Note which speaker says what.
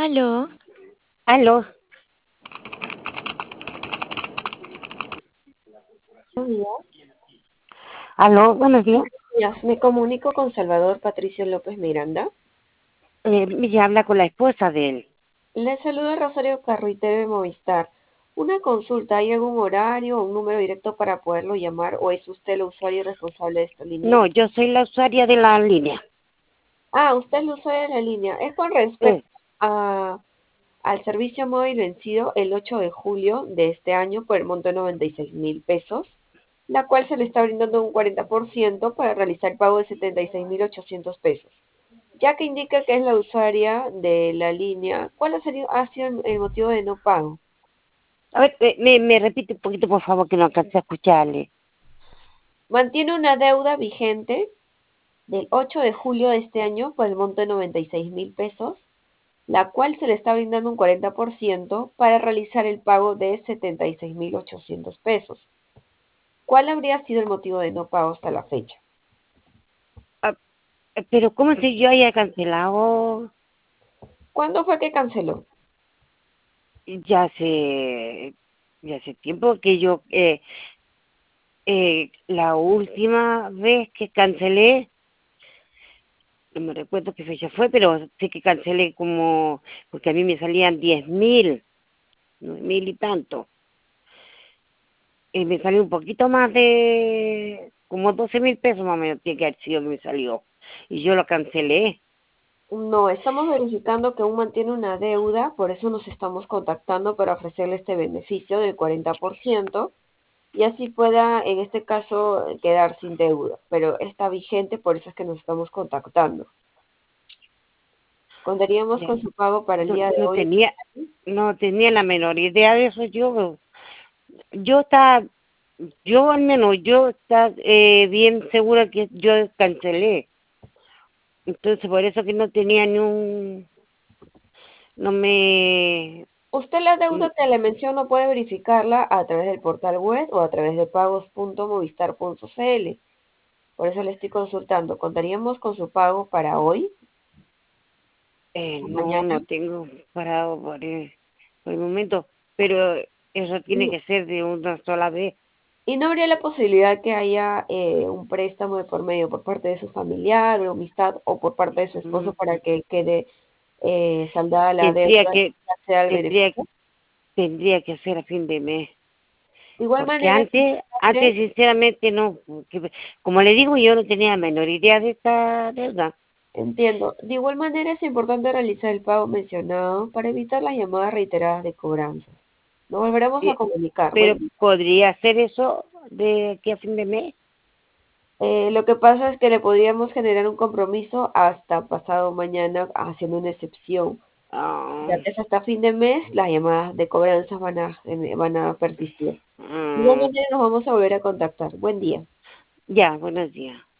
Speaker 1: Aló,
Speaker 2: Aló,
Speaker 3: Buenos días.
Speaker 2: aló, buenos días.
Speaker 3: Me comunico con Salvador Patricio López Miranda.
Speaker 2: Me habla con la esposa de él.
Speaker 3: Le saluda Rosario Carruitero de Movistar. Una consulta, ¿hay algún horario o un número directo para poderlo llamar o es usted el usuario responsable de esta línea?
Speaker 2: No, yo soy la usuaria de la línea.
Speaker 3: Ah, usted es el usuario de la línea. Es con
Speaker 2: Eh,
Speaker 3: respecto al servicio móvil vencido el 8 de julio de este año por el monto de 96.000 pesos, la cual se le está brindando un 40% para realizar el pago de 76.800 pesos. Ya que indica que es la usuaria de la línea, ¿cuál ha sido el motivo de no pago?
Speaker 2: a ver, me repite un poquito, por favor, que no alcancé a escucharle.
Speaker 3: Mantiene una deuda vigente del 8 de julio de este año por el monto de 96.000 pesos, la cual se le está brindando un 40% para realizar el pago de 76.800 pesos. ¿Cuál habría sido el motivo de no pago hasta la fecha?
Speaker 2: Ah, pero ¿cómo si yo haya cancelado
Speaker 3: ¿Cuándo fue que canceló?
Speaker 2: ya hace, ya hace tiempo que la última vez que cancelé, no me recuerdo qué fecha fue, pero sé que cancelé porque a mí me salían 10.000, 9.000 y tanto. Me salió un poquito más como 12.000 pesos más o menos, tiene que haber sido que me salió. Y yo lo cancelé.
Speaker 3: No, estamos verificando que aún mantiene una deuda, por eso nos estamos contactando para ofrecerle este beneficio del 40% y así pueda, en este caso, quedar sin deuda. Pero está vigente, por eso es que nos estamos contactando. Contaríamos
Speaker 2: Ya,
Speaker 3: con su pago para el
Speaker 2: no,
Speaker 3: día de
Speaker 2: no
Speaker 3: hoy.
Speaker 2: tenía, no tenía la menor idea de eso. Yo estaba, yo al menos, yo estaba bien segura que yo cancelé. Entonces, por eso que no tenía no me,
Speaker 3: Usted la
Speaker 2: mm,
Speaker 3: deuda que le menciono puede verificarla a través del portal web o a través de pagos.movistar.cl. Por eso le estoy consultando. ¿Contaríamos con su pago para hoy o
Speaker 2: no,
Speaker 3: mañana?
Speaker 2: no tengo parado por el momento, pero eso tiene que ser de una sola vez.
Speaker 3: ¿Y no habría la posibilidad que haya un préstamo de por medio por parte de su familiar o amistad o por parte de su esposo
Speaker 2: Mm,
Speaker 3: para que quede saldada la
Speaker 2: Tendría
Speaker 3: deuda y
Speaker 2: que,
Speaker 3: ya sea el
Speaker 2: tendría,
Speaker 3: beneficio?
Speaker 2: tendría que ser a fin de mes,
Speaker 3: De igual
Speaker 2: porque
Speaker 3: manera es
Speaker 2: antes
Speaker 3: importante,
Speaker 2: sinceramente no, como le digo, yo no tenía la menor idea de esta deuda.
Speaker 3: entiendo, de igual manera es importante realizar el pago mencionado para evitar las llamadas reiteradas de cobranza. Nos volveremos a
Speaker 2: Y-
Speaker 3: comunicar.
Speaker 2: pero
Speaker 3: Buen día.
Speaker 2: podría hacer eso de aquí a fin de mes.
Speaker 3: Lo que pasa es que le podríamos generar un compromiso hasta pasado mañana haciendo una excepción.
Speaker 2: Ah,
Speaker 3: Ya que es hasta fin de mes, las llamadas de cobranza van a persistir. De igual
Speaker 2: ah,
Speaker 3: manera nos vamos a volver a contactar. Buen día.
Speaker 2: ya, buenos días.